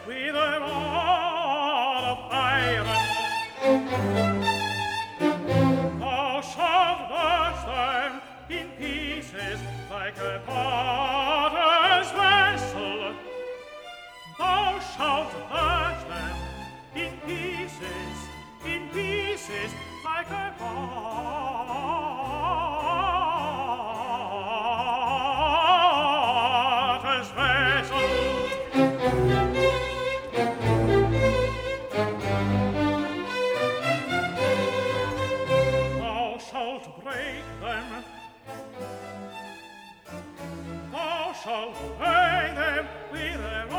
with a rod of iron. Thou shalt dash them in pieces like a potter's vessel. Thou shalt dash them in pieces, like a potter's vessel. Thou shalt break them. Thou shalt break them with a